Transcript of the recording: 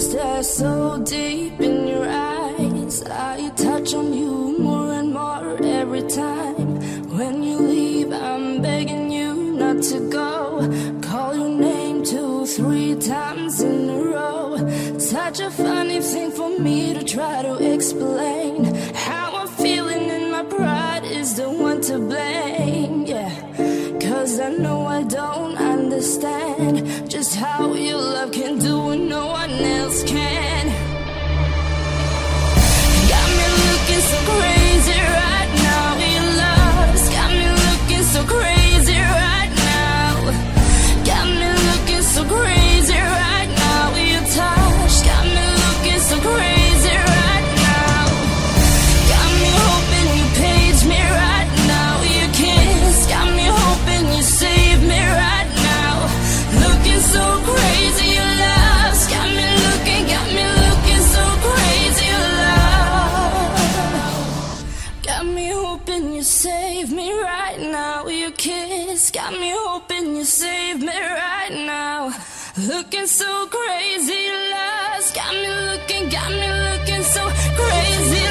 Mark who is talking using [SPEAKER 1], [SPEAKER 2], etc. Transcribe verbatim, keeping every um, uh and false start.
[SPEAKER 1] Stare so deep in your eyes, I touch on you more and more every time. When you leave, I'm begging you not to go. Call your name two, three times in a row. Such a funny thing for me to try to explain. How I'm feeling and my pride is the one to blame, yeah. Cause I know I don't understand just how your love can do what no one else can. Got me looking so crazy right now. Your love's got me looking so crazy right now. Got me looking so crazy right now. Your touch got me looking so crazy right now. Got me hoping you page me right now. Your kiss got me hoping you save me right now. Looking so crazy, your love's got me looking, got me looking so crazy, your love. Got me hoping you save me right now. Your kiss got me hoping you save me right now. Looking so crazy, your love's got me looking, got me looking so crazy.